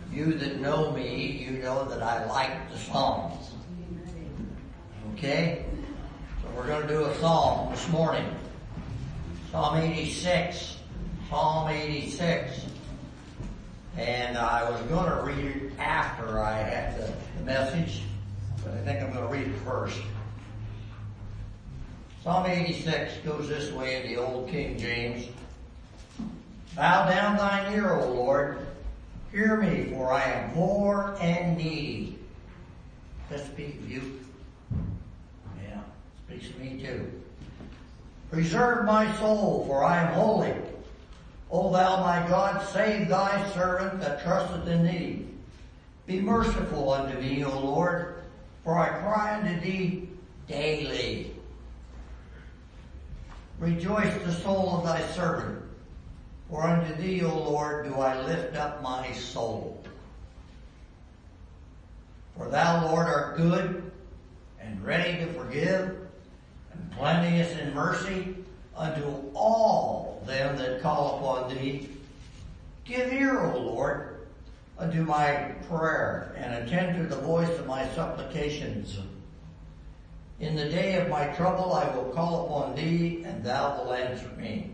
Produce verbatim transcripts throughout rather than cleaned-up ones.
You that know me, you know that I like the Psalms. Okay? So we're going to do a psalm this morning. Psalm eighty-six. Psalm eighty-six. And I was going to read it after I had the, the message, but I think I'm going to read it first. Psalm eighty-six goes this way in the old King James. Bow down thine ear, O Lord. Hear me, for I am poor and needy. Does that speak of you? Yeah, speaks of me too. Preserve my soul, for I am holy. O thou my God, save thy servant that trusteth in thee. Be merciful unto me, O Lord, for I cry unto thee daily. Rejoice the soul of thy servant, for unto thee, O Lord, do I lift up my soul. For thou, Lord, art good and ready to forgive, and plenteous in mercy unto all them that call upon thee. Give ear, O Lord, unto my prayer, and attend to the voice of my supplications. In the day of my trouble I will call upon thee, and thou wilt answer me.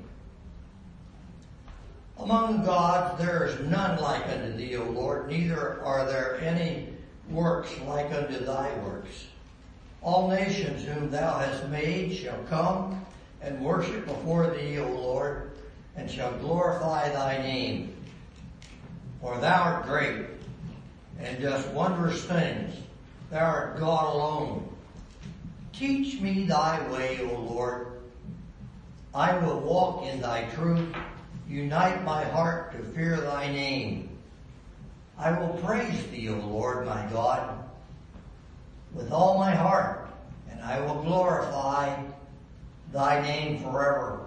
Among gods there is none like unto thee, O Lord, neither are there any works like unto thy works. All nations whom thou hast made shall come and worship before thee, O Lord, and shall glorify thy name. For thou art great, and dost wondrous things. Thou art God alone. Teach me thy way, O Lord. I will walk in thy truth. Unite my heart to fear thy name. I will praise thee, O Lord, my God, with all my heart, and I will glorify thy name forevermore.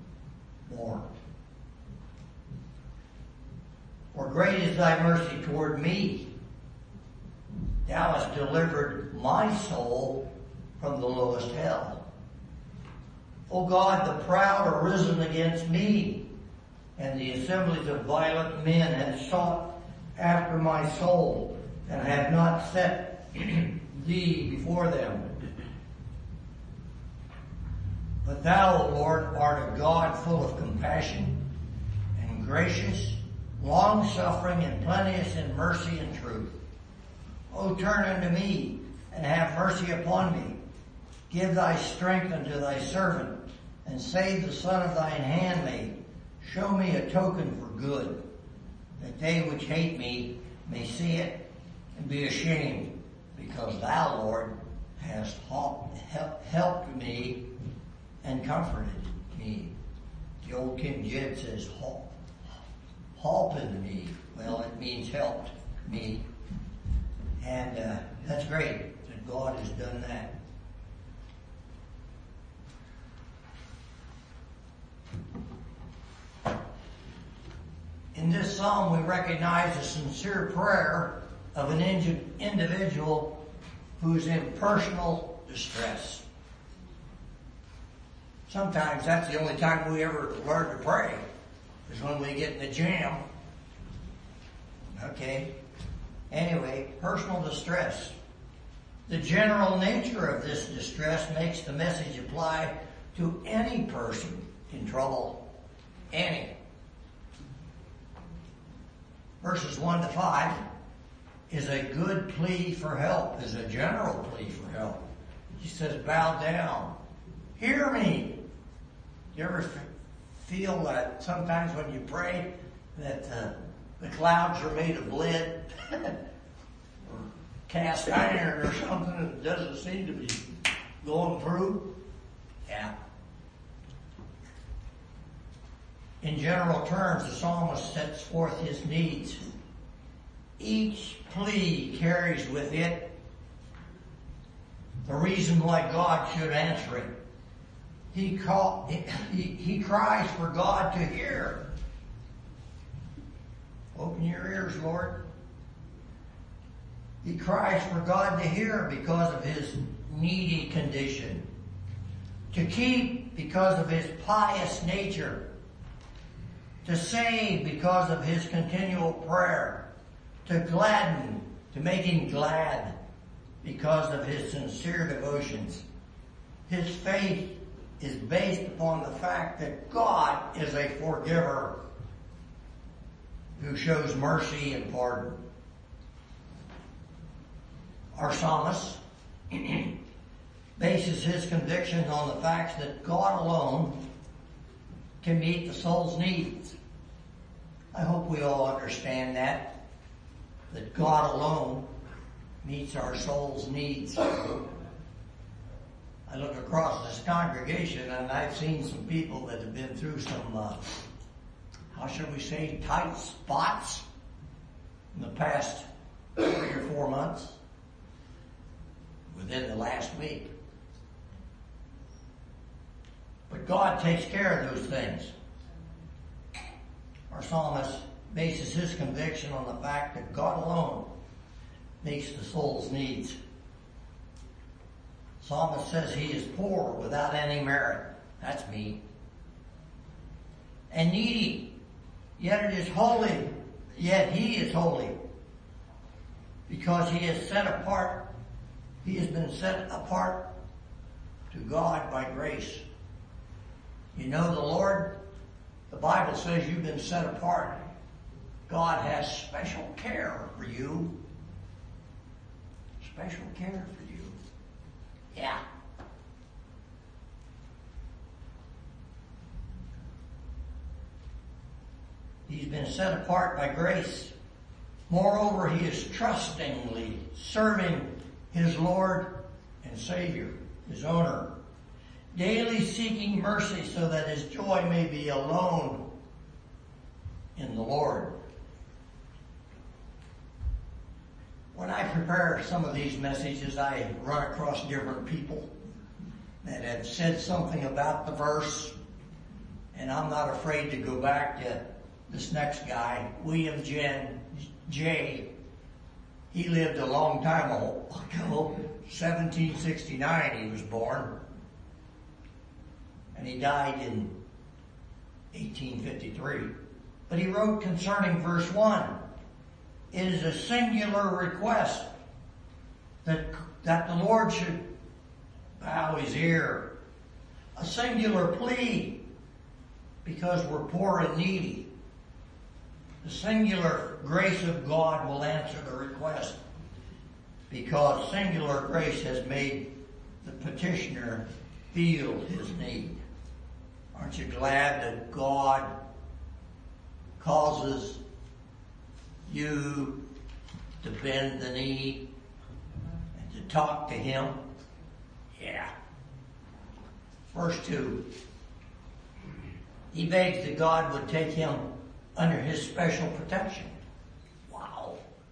For great is thy mercy toward me. Thou hast delivered my soul from the lowest hell. O God, the proud are risen against me, and the assemblies of violent men have sought after my soul, and have not set thee before them. But thou, O Lord, art a God full of compassion and gracious, long-suffering, and plenteous in mercy and truth. O turn unto me, and have mercy upon me. Give thy strength unto thy servant, and save the son of thine handmaid. Show me a token for good, that they which hate me may see it and be ashamed, because thou, Lord, hast helped me and comforted me. The old King James says, "Holpen me." Well, it means helped me. And uh, that's great that God has done that. In this psalm, we recognize the sincere prayer of an individual who's in personal distress. Sometimes that's the only time we ever learn to pray, is when we get in a jam. Okay. Anyway, personal distress. The general nature of this distress makes the message apply to any person in trouble. Any. Verses one to five is a good plea for help, is a general plea for help. He says, bow down. Hear me. You ever f- feel that sometimes when you pray that uh, the clouds are made of lead or cast iron or something that doesn't seem to be going through? Yeah. In general terms, the psalmist sets forth his needs. Each plea carries with it the reason why God should answer it. He, call, he, he cries for God to hear. Open your ears, Lord. He cries for God to hear because of his needy condition. To keep because of his pious nature. To save because of his continual prayer. to gladden, to make him glad because of his sincere devotions. His faith is based upon the fact that God is a forgiver who shows mercy and pardon. Our psalmist bases his convictions on the fact that God alone can meet the soul's needs. I hope we all understand that, that God alone meets our soul's needs. I look across this congregation and I've seen some people that have been through some, uh, how shall we say, tight spots in the past three or four months, within the last week. But God takes care of those things. Our psalmist bases his conviction on the fact that God alone meets the soul's needs. Psalmist says he is poor without any merit. That's me. And needy, yet it is holy, yet he is holy. Because he is set apart, he has been set apart to God by grace. You know the Lord, the Bible says you've been set apart. God has special care for you. Special care for you. Yeah. He's been set apart by grace. Moreover, he is trustingly serving his Lord and Savior, his owner, daily seeking mercy so that his joy may be alone in the Lord. When I prepare some of these messages, I run across different people that have said something about the verse, and I'm not afraid to go back to this next guy, William Jen J. He lived a long time ago, seventeen sixty-nine he was born, and he died in eighteen fifty-three. But he wrote concerning verse one, it is a singular request that, that the Lord should bow his ear. A singular plea because we're poor and needy. The singular grace of God will answer the request because singular grace has made the petitioner feel his need. Aren't you glad that God causes you to bend the knee and to talk to him? Yeah. Verse two. He begs that God would take him under his special protection. Wow.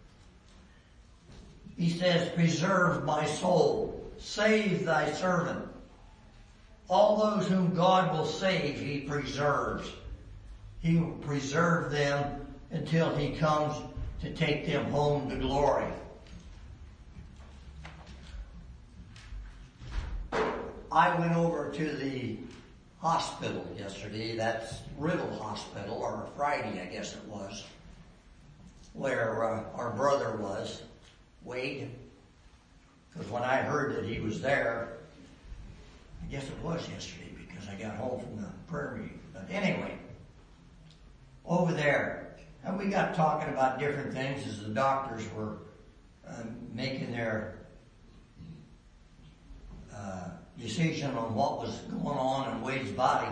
He says, preserve my soul. Save thy servant. All those whom God will save, he preserves. He will preserve them until he comes to take them home to glory. I went over to the hospital yesterday. That's Riddle Hospital, or Friday, I guess it was, where uh, our brother was, Wade. Because when I heard that he was there, I guess it was yesterday because I got home from the prayer meeting. But anyway, over there, and we got talking about different things as the doctors were uh, making their uh, decision on what was going on in Wade's body.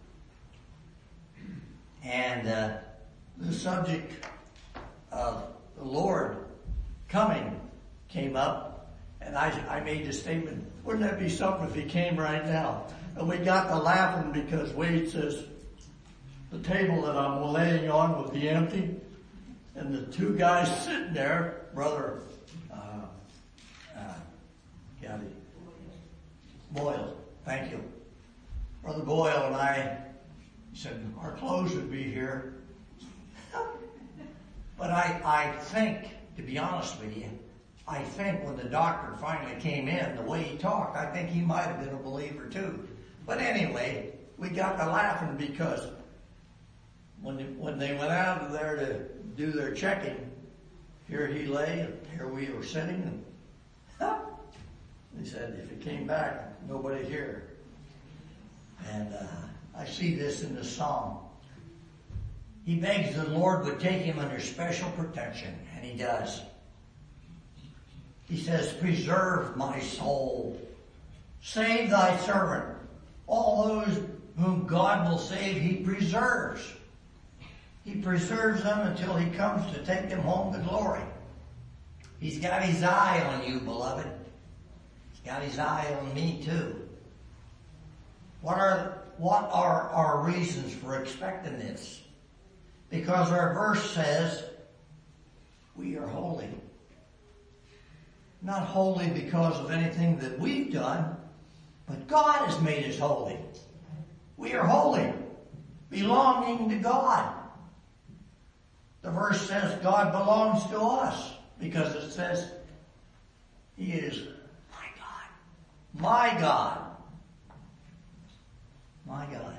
And uh, the subject of the Lord coming came up, and I, I made the statement, wouldn't that be something if he came right now? And we got to laughing because Wade says, the table that I'm laying on would be empty, and the two guys sitting there, Brother uh, uh, Gabby, Boyle, thank you. Brother Boyle and I said, our clothes would be here. But I, I think, to be honest with you, I think when the doctor finally came in, the way he talked, I think he might have been a believer too. But anyway, we got to laughing because when they, when they went out of there to do their checking, here he lay, and here we were sitting, and huh, he said, if he came back, nobody here. And uh, I see this in the psalm. He begs the Lord would take him under special protection, and he does. He says, preserve my soul. Save thy servant. All those whom God will save, he preserves. He preserves them until he comes to take them home to glory. He's got his eye on you, beloved. He's got his eye on me too. What are, what are our reasons for expecting this? Because our verse says, we are holy. Not holy because of anything that we've done, but God has made us holy. We are holy, belonging to God. The verse says God belongs to us because it says he is my God. My God. My God.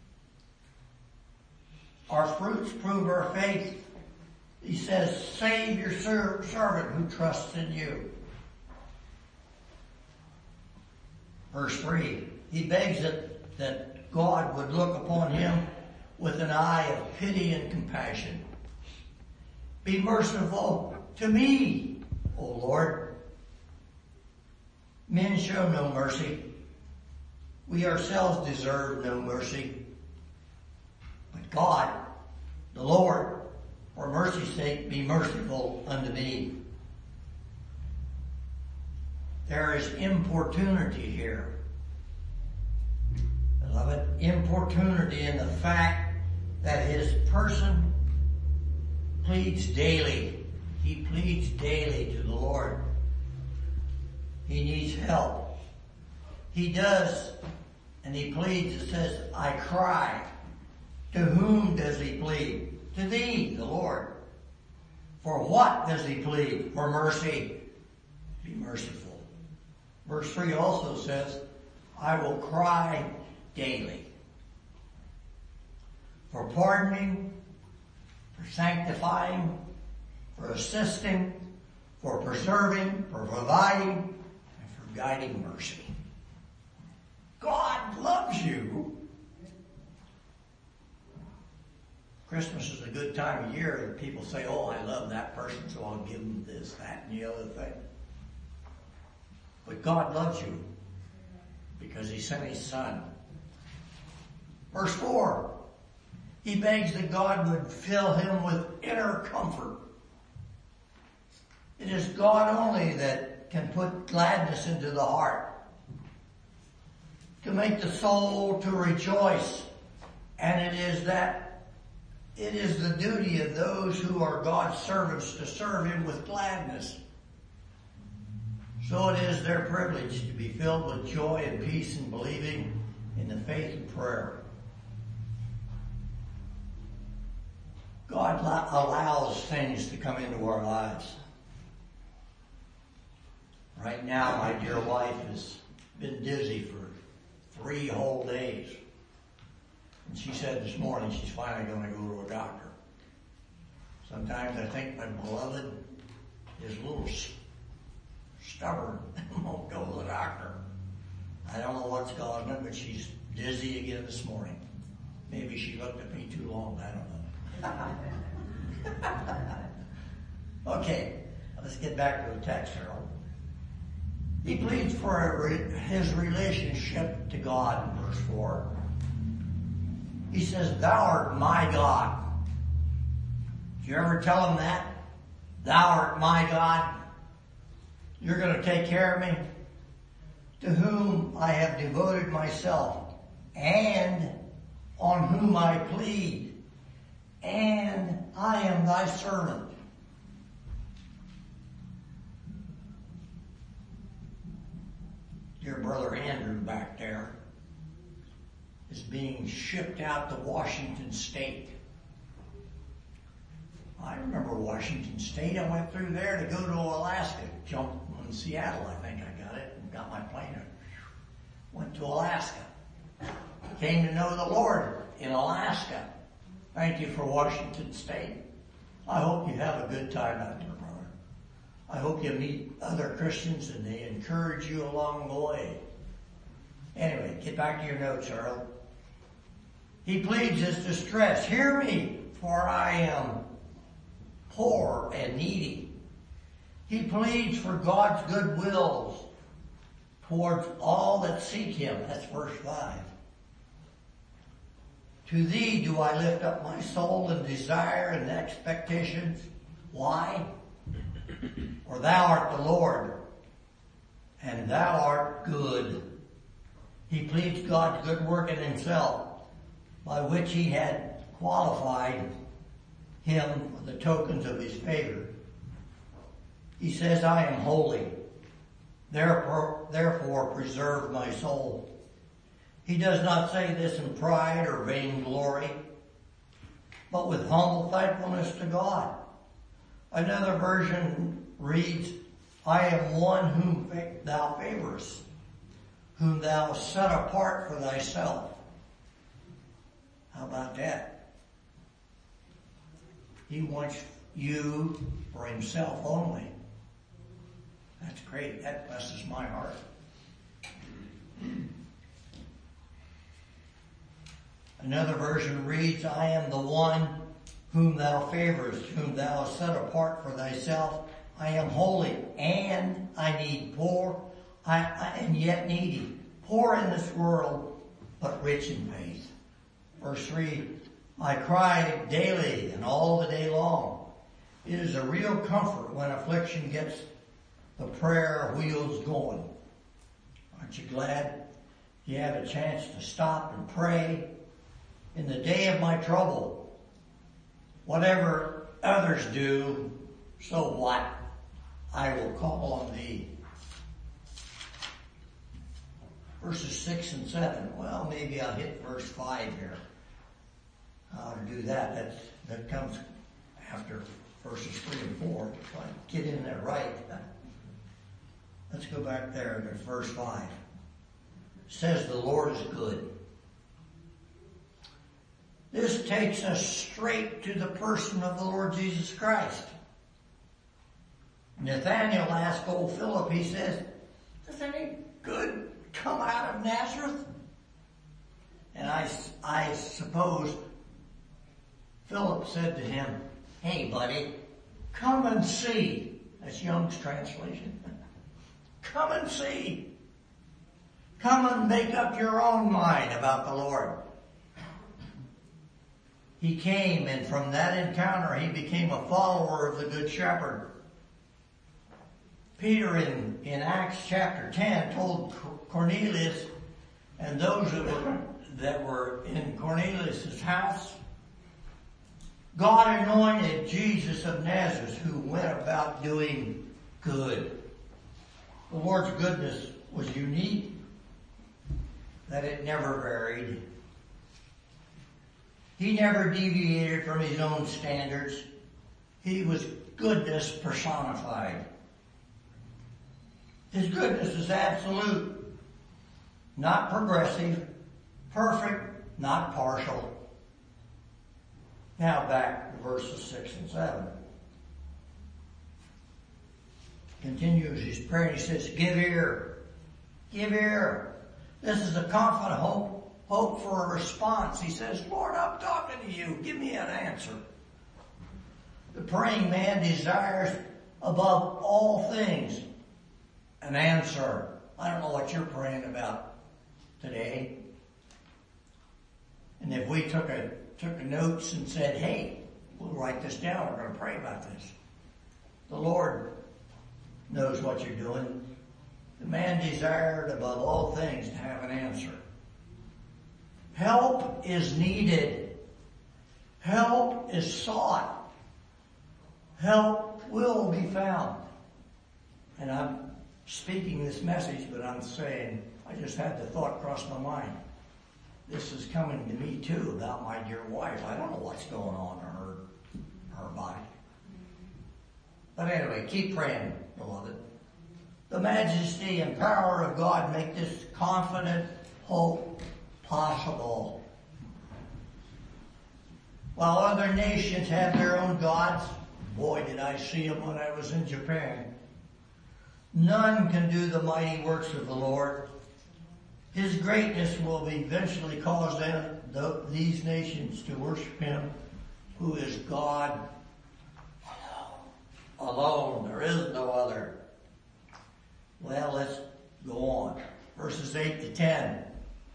Our fruits prove our faith. He says, save your ser- servant who trusts in you. Verse three, he begs that, that God would look upon him with an eye of pity and compassion. Be merciful to me, O Lord. Men show no mercy. We ourselves deserve no mercy. But God, the Lord, for mercy's sake, be merciful unto me. There is importunity here. Beloved, importunity in the fact that his person pleads daily. He pleads daily to the Lord. He needs help. He does, and he pleads. It says, I cry. To whom does he plead? To thee, the Lord. For what does he plead? For mercy. Be merciful. Verse three also says, I will cry daily. For pardoning, for sanctifying, for assisting, for preserving, for providing, and for guiding mercy. God loves you. Christmas is a good time of year that people say, oh, I love that person, so I'll give them this, that, and the other thing. But God loves you because he sent his son. Verse four, he begs that God would fill him with inner comfort. It is God only that can put gladness into the heart, to make the soul to rejoice. And it is that, it is the duty of those who are God's servants to serve him with gladness. So it is their privilege to be filled with joy and peace and believing in the faith and prayer. God allows things to come into our lives. Right now, my dear wife has been dizzy for three whole days. And she said this morning she's finally going to go to a doctor. Sometimes I think my beloved is a little stubborn and won't go to the doctor. I don't know what's causing it, but she's dizzy again this morning. Maybe she looked at me too long. I don't know. Okay, let's get back to the text, Harold. He pleads for his relationship to God in verse four. He says, thou art my God. Do you ever tell him that? Thou art my God. You're going to take care of me. To whom I have devoted myself, and on whom I plead, and I am thy servant. Dear Brother Andrew back there is being shipped out to Washington State. I remember Washington State. I went through there to go to Alaska. Jumped in Seattle, I think I got it, and got my plane. Went to Alaska. Came to know the Lord in Alaska. Thank you for Washington State. I hope you have a good time out there, brother. I hope you meet other Christians and they encourage you along the way. Anyway, get back to your notes, Earl. He pleads his distress. Hear me, for I am poor and needy. He pleads for God's good wills towards all that seek him. That's verse five. To thee do I lift up my soul in desire and expectations. Why? For thou art the Lord, and thou art good. He pleads God's good work in himself, by which he had qualified him for the tokens of his favor. He says, I am holy, therefore, therefore preserve my soul. He does not say this in pride or vainglory, but with humble thankfulness to God. Another version reads, I am one whom thou favorest, whom thou set apart for thyself. How about that? He wants you for himself only. That's great. That blesses my heart. Another version reads, I am the one whom thou favorest, whom thou hast set apart for thyself. I am holy, and I need poor, I, I and yet needy. Poor in this world, but rich in faith. Verse three, I cry daily and all the day long. It is a real comfort when affliction gets the prayer wheels going. Aren't you glad you have a chance to stop and pray in the day of my trouble? Whatever others do, so what? I will call on thee. Verses six and seven. Well, maybe I'll hit verse five here. How to do that? That's, that comes after verses three and four. If I get in there right. Let's go back there to verse five. It says the Lord is good. This takes us straight to the person of the Lord Jesus Christ. Nathanael asked old Philip, he says, does any good come out of Nazareth? And I, I suppose Philip said to him, hey buddy, come and see. That's Young's translation. Come and see. Come and make up your own mind about the Lord. He came, and from that encounter he became a follower of the Good Shepherd. Peter in, in Acts chapter ten told Cornelius and those that were, that were in Cornelius' house, God anointed Jesus of Nazareth, who went about doing good. The Lord's goodness was unique, that it never varied. He never deviated from his own standards. He was goodness personified. His goodness is absolute, not progressive, perfect, not partial. Now back to verses six and seven. Continues his prayer and he says, give ear, give ear. This is a confident hope, hope for a response. He says, Lord, I'm talking to you. Give me an answer. The praying man desires above all things an answer. I don't know what you're praying about today. And if we took a took a notes and said, hey, we'll write this down, we're going to pray about this. The Lord knows what you're doing. The man desired above all things to have an answer. Help is needed. Help is sought. Help will be found. And I'm speaking this message, but I'm saying, I just had the thought cross my mind. This is coming to me too about my dear wife. I don't know what's going on in her, her body. But anyway, keep praying, beloved. The majesty and power of God make this confident hope possible. While other nations have their own gods, Boy, did I see him when I was in Japan. None can do the mighty works of the Lord. His greatness will eventually cause them, the, these nations to worship him, who is God alone. There is no other. Well, let's go on. Verses eight to ten.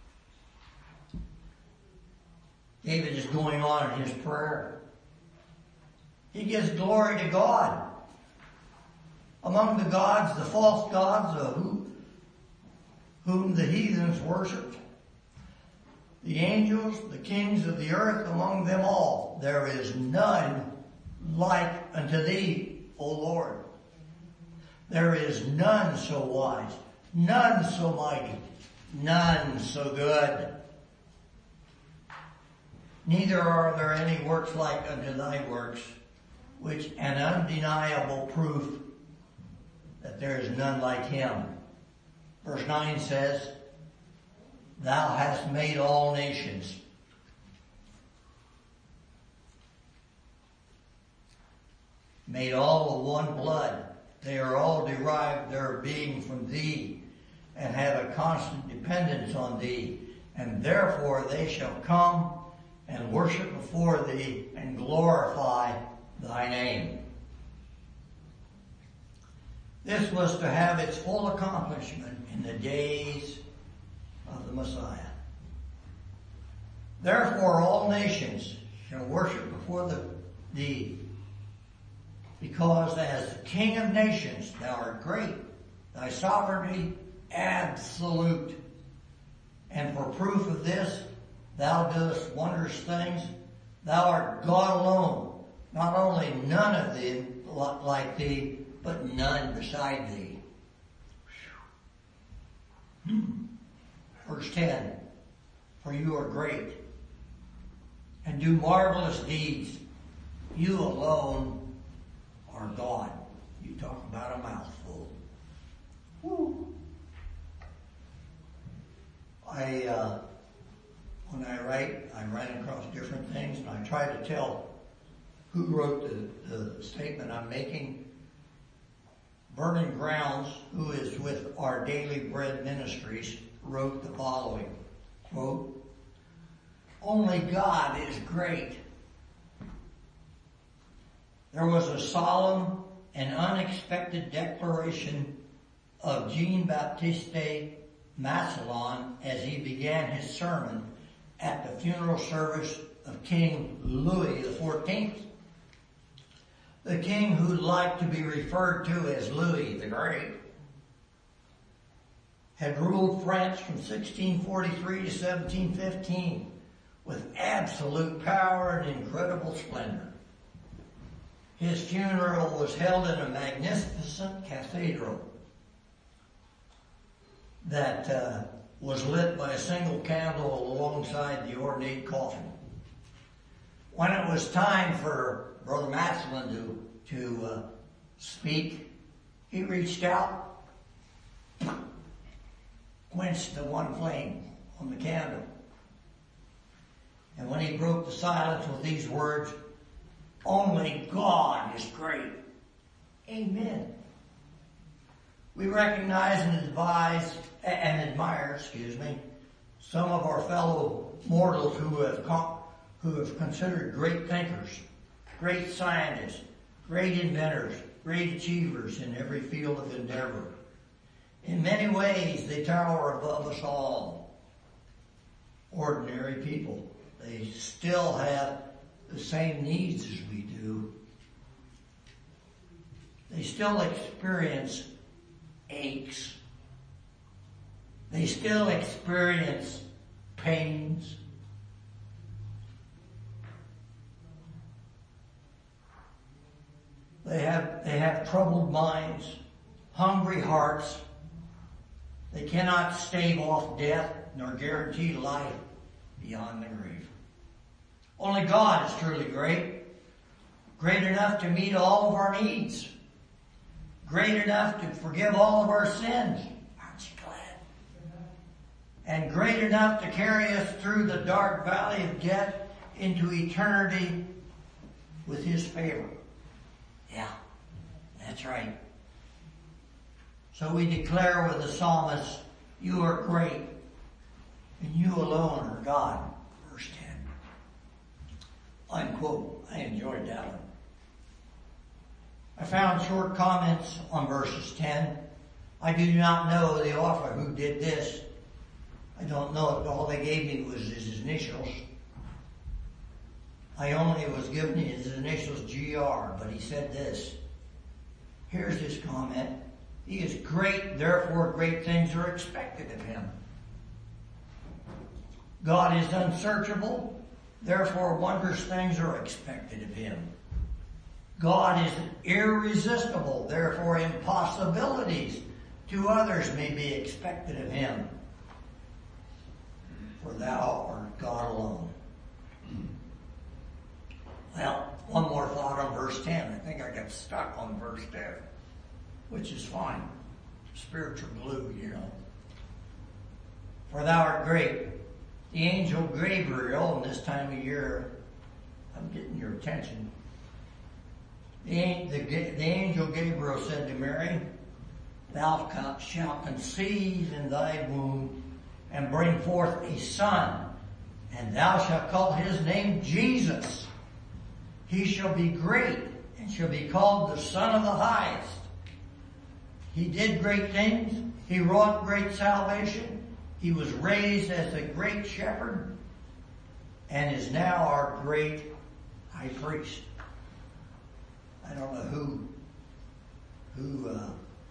David is going on in his prayer. He gives glory to God. Among the gods, the false gods, uh, who, whom the heathens worshipped, the angels, the kings of the earth, among them all, there is none like unto thee, O Lord. There is none so wise, none so mighty, none so good. Neither are there any works like unto thy works, which an undeniable proof that there is none like him. Verse nine says, Thou hast made all nations. Made all of one blood. They are all derived their being from thee, and have a constant dependence on thee, and therefore they shall come and worship before thee and glorify thy name. This was to have its full accomplishment in the days of the Messiah. Therefore all nations shall worship before the, thee, because as the King of nations thou art great, thy sovereignty absolute. And for proof of this, thou doest wondrous things. Thou art God alone, not only none of them like thee, but none beside thee. Hmm. Verse ten, for you are great, and do marvelous deeds. You alone are God. You talk about a mouthful. Woo. I, uh, when I write, I run across different things, and I try to tell who wrote the, the statement I'm making. Vernon Grounds, who is with Our Daily Bread Ministries, wrote the following, quote, Only God is great. There was a solemn and unexpected declaration of Jean-Baptiste Massillon as he began his sermon at the funeral service of King Louis the fourteenth. The king who liked to be referred to as Louis the Great had ruled France from sixteen forty-three to seventeen fifteen with absolute power and incredible splendor. His funeral was held in a magnificent cathedral that uh, was lit by a single candle alongside the ornate coffin. When it was time for Brother Massillon to, to uh, speak, he reached out, quenched the one flame on the candle. And when he broke the silence with these words, only God is great. Amen. We recognize and advise and admire, excuse me, some of our fellow mortals who have con- who have considered great thinkers, great scientists, great inventors, great achievers in every field of endeavor. In many ways, they tower above us all. Ordinary people. They still have the same needs as we do. They still experience aches. They still experience pains. They have, they have troubled minds, hungry hearts. They cannot stave off death nor guarantee life beyond the grave. Only God is truly great. Great enough to meet all of our needs. Great enough to forgive all of our sins. Aren't you glad? And great enough to carry us through the dark valley of death into eternity with His favor. Yeah, that's right. So we declare with the psalmist, you are great, and you alone are God. Verse ten. Unquote. I enjoyed that one. I found short comments on verses ten. I do not know the author who did this. I don't know it. All they gave me was his initials. I only was given his initials G R, but he said this. Here's his comment. He is great, therefore great things are expected of him. God is unsearchable, therefore wondrous things are expected of him. God is irresistible, therefore impossibilities to others may be expected of him. For thou art God alone. Well, one more thought on verse ten. I think I got stuck on verse ten, which is fine. Spiritual glue, you know. For thou art great. The angel Gabriel, in this time of year, I'm getting your attention. The, the, the angel Gabriel said to Mary, thou shalt conceive in thy womb and bring forth a son, and thou shalt call his name Jesus. He shall be great and shall be called the Son of the Highest. He did great things. He wrought great salvation. He was raised as a great shepherd and is now our great high priest. I don't know who, who, uh,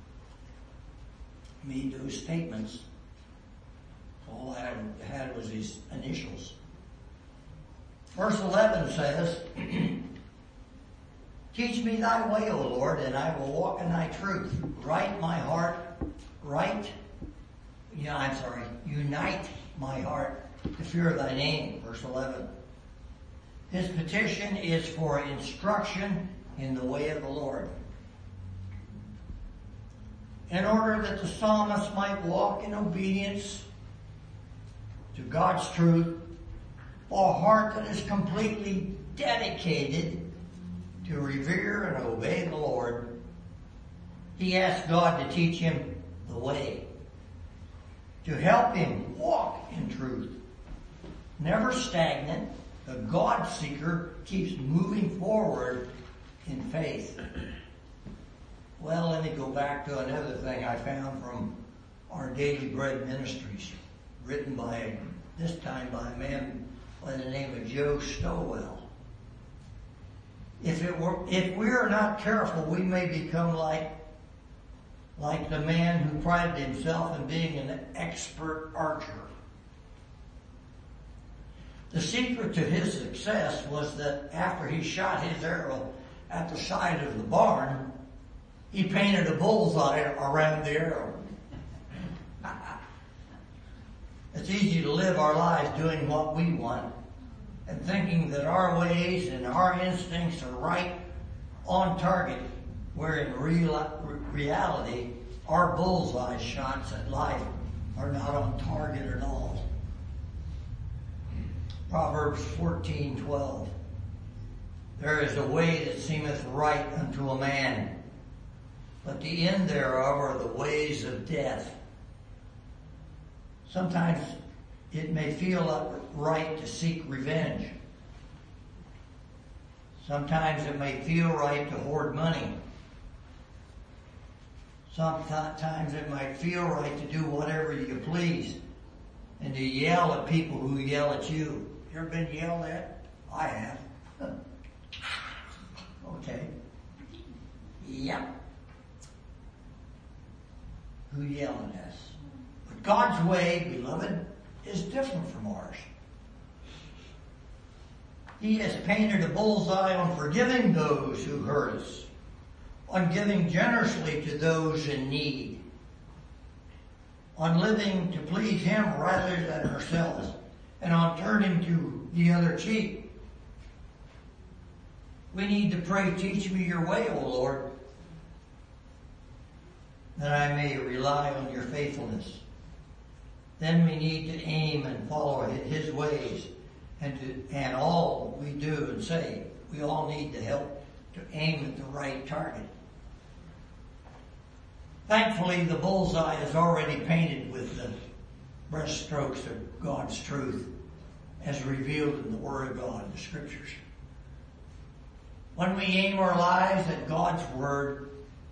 made those statements. All I had, had was his initials. Verse eleven says, teach me thy way, O Lord, and I will walk in thy truth. Right my heart, right, yeah, I'm sorry, unite my heart to fear thy name. Verse eleven. His petition is for instruction in the way of the Lord. In order that the psalmist might walk in obedience to God's truth, for a heart that is completely dedicated to revere and obey the Lord, he asks God to teach him the way, to help him walk in truth. Never stagnant, the God seeker keeps moving forward in faith. Well, let me go back to another thing I found from our Daily Bread Ministries, written by, this time by a man by the name of Joe Stowell. If it were, if we are not careful, we may become like, like the man who prided himself in being an expert archer. The secret to his success was that after he shot his arrow at the side of the barn, he painted a bullseye around the arrow. It's easy to live our lives doing what we want and thinking that our ways and our instincts are right on target, where in real, reality, our bullseye shots at life are not on target at all. Proverbs fourteen twelve. There is a way that seemeth right unto a man, but the end thereof are the ways of death. Sometimes it may feel right to seek revenge. Sometimes it may feel right to hoard money. Sometimes it might feel right to do whatever you please and to yell at people who yell at you. You ever been yelled at? I have. Okay. Yep. Who yelling at us? But God's way, beloved, is different from ours. He has painted a bullseye on forgiving those who hurt us, on giving generously to those in need, on living to please Him rather than ourselves, and on turning to the other cheek. We need to pray, teach me your way, O Lord, that I may rely on your faithfulness. Then we need to aim and follow His ways, and to, and all we do and say, we all need to help to aim at the right target. Thankfully, the bullseye is already painted with the brushstrokes of God's truth as revealed in the Word of God, the Scriptures. When we aim our lives at God's Word,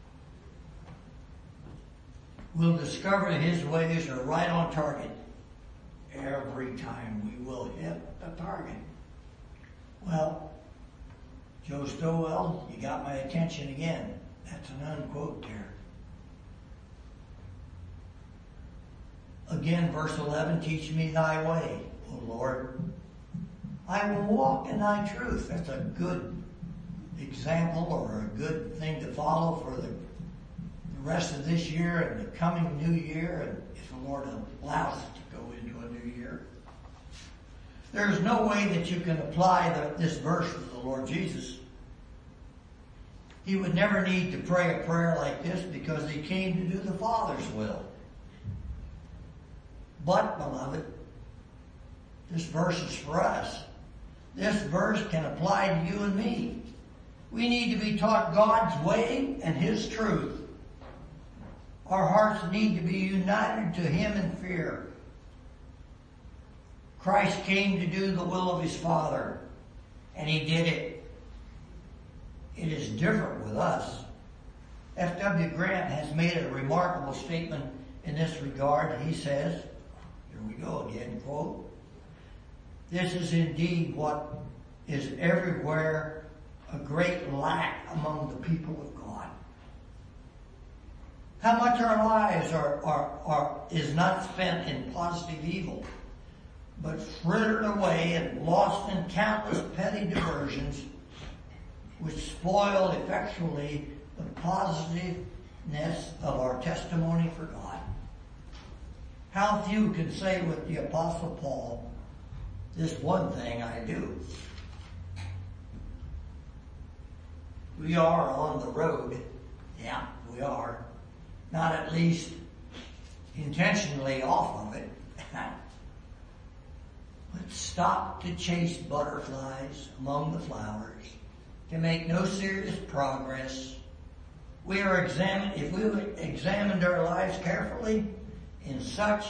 we'll discover His ways are right on target. Every time we will hit the target. Well, Joe Stowell, you got my attention again. That's an unquote there. Again, verse eleven, teach me thy way, O Lord. I will walk in thy truth. That's a good example or a good thing to follow for the, the rest of this year and the coming new year, and if the Lord allows it to go into a new year. There's no way that you can apply the, this verse to the Lord Jesus. He would never need to pray a prayer like this because he came to do the Father's will. But, beloved, this verse is for us. This verse can apply to you and me. We need to be taught God's way and His truth. Our hearts need to be united to Him in fear. Christ came to do the will of His Father, and He did it. It is different with us. F W Grant has made a remarkable statement in this regard. He says, here we go again, quote, "This is indeed what is everywhere a great lack among the people of God. How much our lives are, are, are is not spent in positive evil, but frittered away and lost in countless petty diversions which spoil effectually the positiveness of our testimony for God. How few can say with the Apostle Paul, this one thing I do." We are on the road. Yeah, we are. Not at least intentionally off of it. But stop to chase butterflies among the flowers, to make no serious progress. We are examined, if we examined our lives carefully in such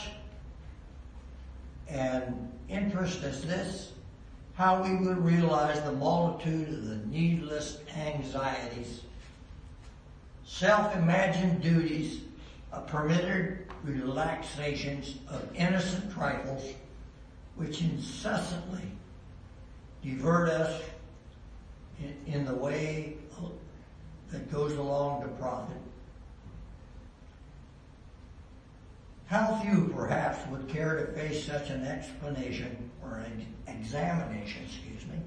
an interest as this, how we would realize the multitude of the needless anxieties, self-imagined duties, a permitted relaxations of innocent trifles, which incessantly divert us in, in the way that goes along to profit. How few, perhaps, would care to face such an explanation or an examination, excuse me.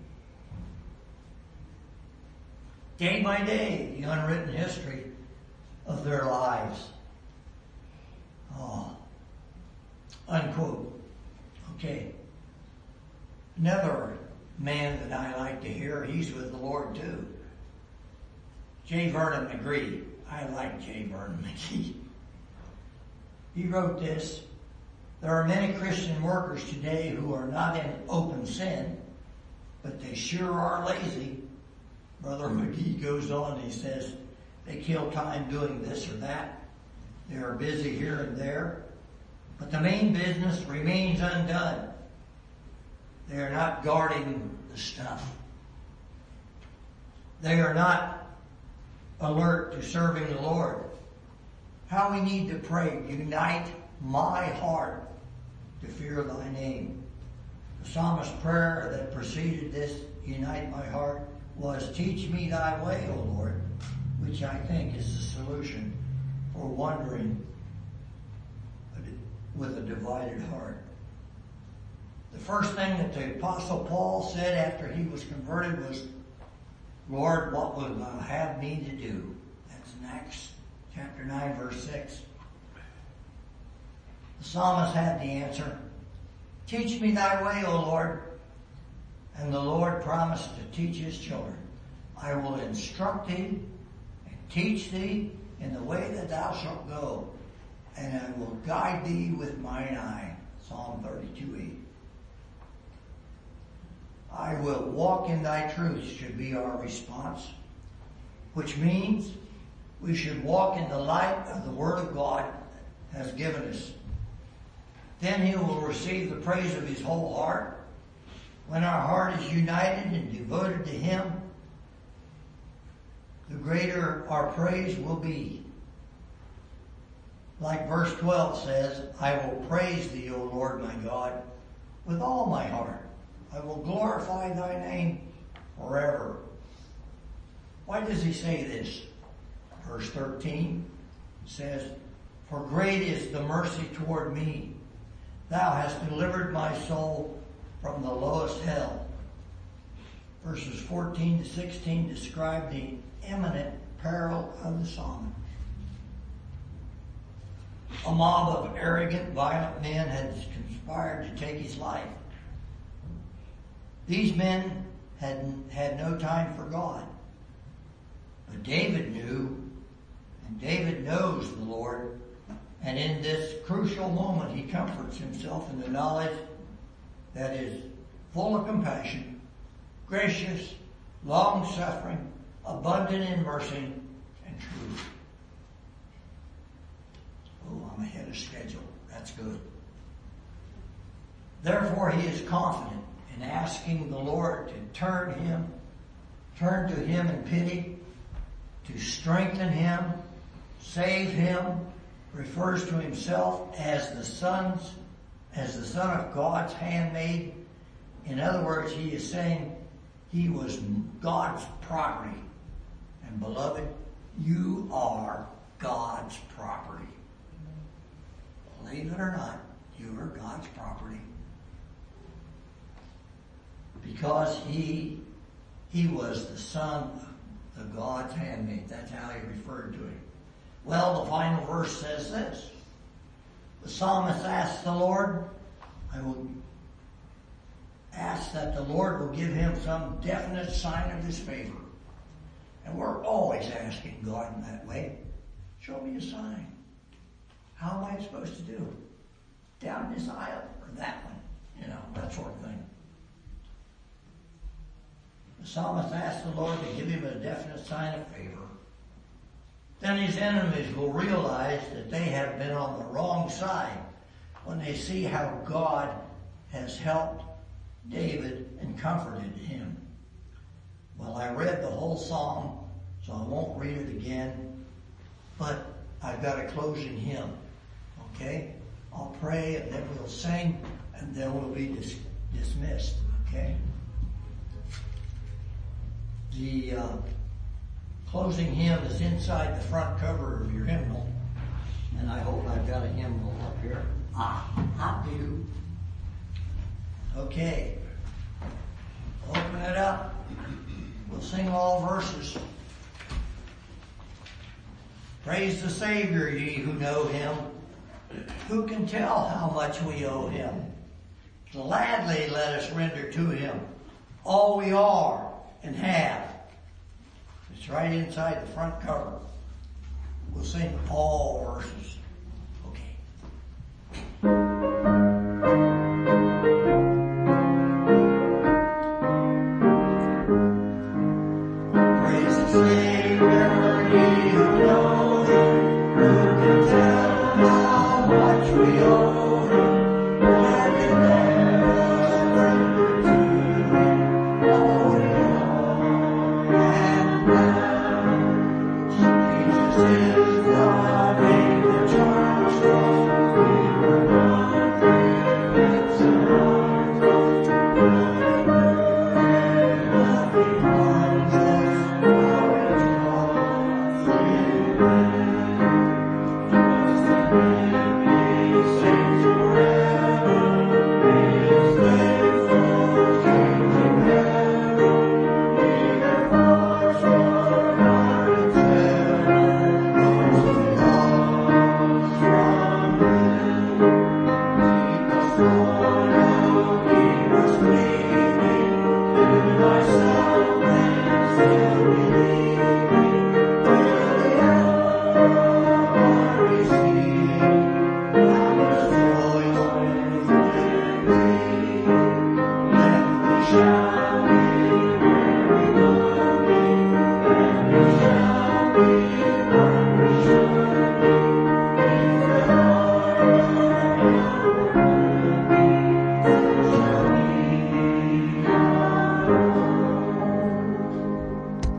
Day by day, the unwritten history of their lives. Oh, unquote. Okay. Another man that I like to hear, he's with the Lord too. J. Vernon McGee. I like J. Vernon McGee. He wrote this: "There are many Christian workers today who are not in open sin, but they sure are lazy." Brother McGee goes on, he says, "They kill time doing this or that. They are busy here and there, but the main business remains undone. They are not guarding the stuff. They are not alert to serving the Lord." How we need to pray, "Unite my heart to fear thy name." The psalmist's prayer that preceded this, "Unite my heart," was, "Teach me thy way, O Lord," which I think is the solution for wandering with a divided heart. The first thing that the Apostle Paul said after he was converted was, "Lord, what would thou have me to do?" That's in Acts chapter nine, verse six. The psalmist had the answer, "Teach me thy way, O Lord." And the Lord promised to teach his children, "I will instruct thee and teach thee in the way that thou shalt go, and I will guide thee with mine eye." Psalm thirty-two eight. "I will walk in thy truth" should be our response. which means we should walk in the light of the Word of God has given us. Then he will receive the praise of his whole heart. When our heart is united and devoted to him, the greater our praise will be. Like verse twelve says, I will praise thee, O Lord my God, with all my heart. I will glorify thy name forever. Why does he say this? Verse thirteen says, for great is the mercy toward me. Thou hast delivered my soul from the lowest hell. Verses fourteen to sixteen describe the imminent peril of the psalmist. A mob of arrogant, violent men had conspired to take his life. These men had, had no time for God. But David knew, and David knows the Lord, and in this crucial moment he comforts himself in the knowledge that is full of compassion, gracious, long-suffering, abundant in mercy and truth. Oh, I'm ahead of schedule. That's good. Therefore, he is confident in asking the Lord to turn him, turn to him in pity, to strengthen him, save him, refers to himself as the sons, as the son of God's handmaid. In other words, he is saying he was God's property. And beloved, you are God's property. Believe it or not, you are God's property. Because he, he was the son of God's handmaid. That's how he referred to him. Well, the final verse says this. The psalmist asks the Lord, I will ask that the Lord will give him some definite sign of his favor. And we're always asking God in that way. Show me a sign. How am I supposed to do? Down this aisle or that one? You know, that sort of thing. The psalmist asks the Lord to give him a definite sign of favor. Then his enemies will realize that they have been on the wrong side when they see how God has helped David and comforted him. Well, I read the whole psalm, so I won't read it again, but I've got a closing hymn, okay? I'll pray and then we'll sing and then we'll be dis- dismissed, okay? The uh, closing hymn is inside the front cover of your hymnal, and I hope I've got a hymnal up here. Ah, I do. Okay. Open it up. We'll sing all verses. Praise the Savior, ye who know him. Who can tell how much we owe him? Gladly let us render to him all we are and have. It's right inside the front cover. We'll sing all verses.